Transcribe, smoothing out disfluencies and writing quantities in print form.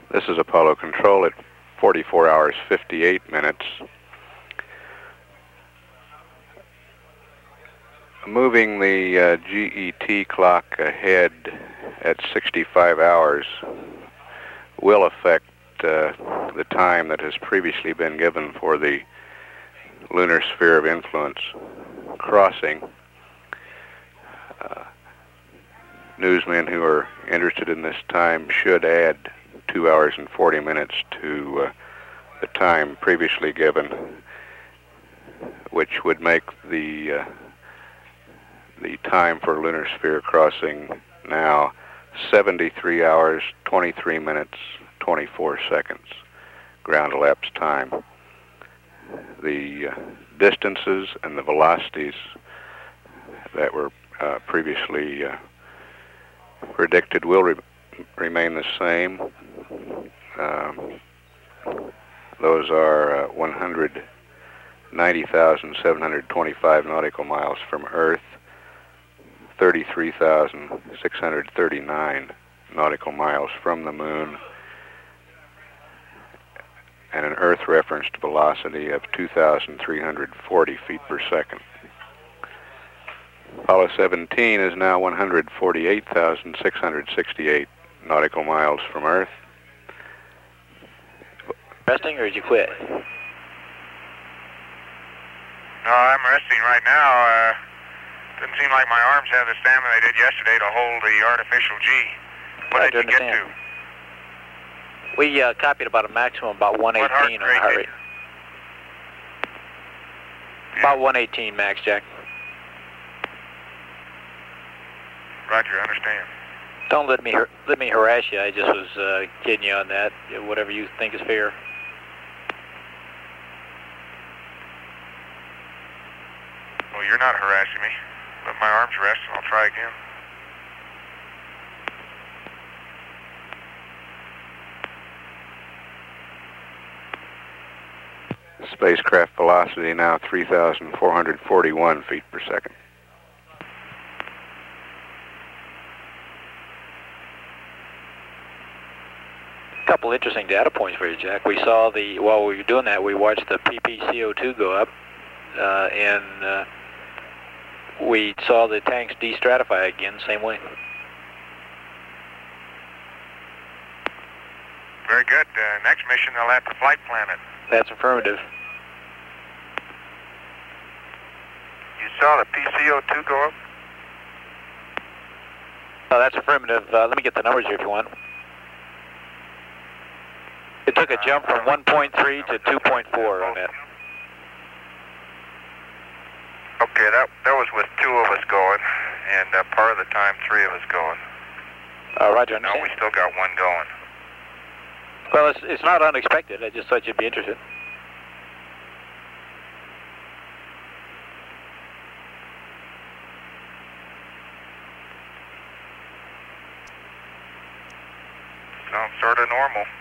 This is Apollo Control at 44 hours 58 minutes. Moving the GET clock ahead at 65 hours will affect the time that has previously been given for the lunar sphere of influence crossing. Newsmen who are interested in this time should add 2 hours and 40 minutes to the time previously given, which would make the time for lunar sphere crossing now 73 hours, 23 minutes, 24 seconds ground elapsed time. The distances and the velocities that were previously predicted will remain the same. Those are 190,725 nautical miles from Earth, 33,639 nautical miles from the Moon, and an Earth referenced velocity of 2,340 feet per second. Apollo 17 is now 148,668 nautical miles from Earth. Resting, or did you quit? No, I'm resting right now. Doesn't seem like my arms have the stamina they did yesterday to hold the artificial G. What did you get to? We copied about a maximum about 118 on the heart rate. About 118 max, Jack. Roger, understand. Don't let me harass you. I just was kidding you on that. Whatever you think is fair. Well, you're not harassing me. Let my arms rest and I'll try again. Spacecraft velocity now 3,441 feet per second. Couple interesting data points for you, Jack. We saw while we were doing that, we watched the ppCO2 go up, and we saw the tanks destratify again, same way. Very good. Next mission, they'll have to flight plan it. That's affirmative. You saw the pCO2 go up? Oh, that's affirmative. Let me get the numbers here if you want. It took a jump from 1.3 to 2.4 on that. Okay, that was with 2 of us going, and part of the time 3 of us going. Roger, No, we still got 1 going. Well, it's not unexpected. I just thought you'd be interested. Sounds sort of normal.